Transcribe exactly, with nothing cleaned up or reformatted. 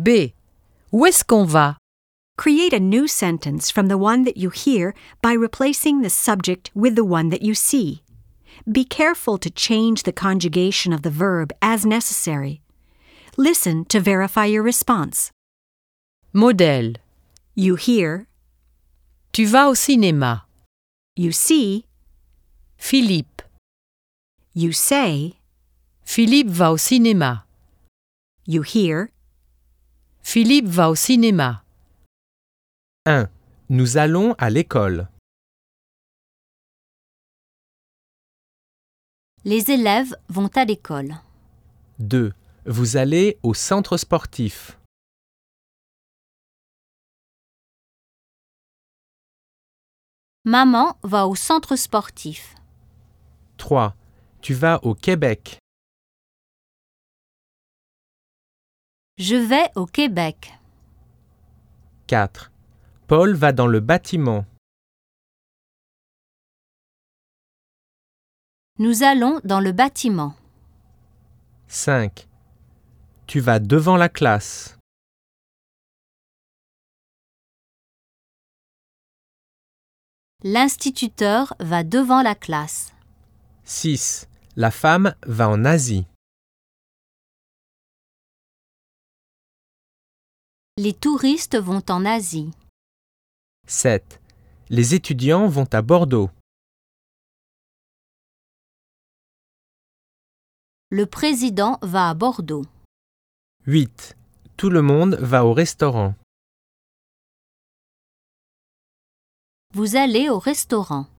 B. Où est-ce qu'on va? Create a new sentence from the one that you hear by replacing the subject with the one that you see. Be careful to change the conjugation of the verb as necessary. Listen to verify your response. Modèle. You hear. Tu vas au cinéma. You see. Philippe. You say. Philippe va au cinéma. You hear. Philippe va au cinéma. un. Nous allons à l'école. Les élèves vont à l'école. deux. Vous allez au centre sportif. Maman va au centre sportif. trois. Tu vas au Québec. Je vais au Québec. quatre. Paul va dans le bâtiment. Nous allons dans le bâtiment. cinq. Tu vas devant la classe. L'instituteur va devant la classe. six. La femme va en Asie. Les touristes vont en Asie. sept. Les étudiants vont à Bordeaux. Le président va à Bordeaux. huit. Tout le monde va au restaurant. Vous allez au restaurant.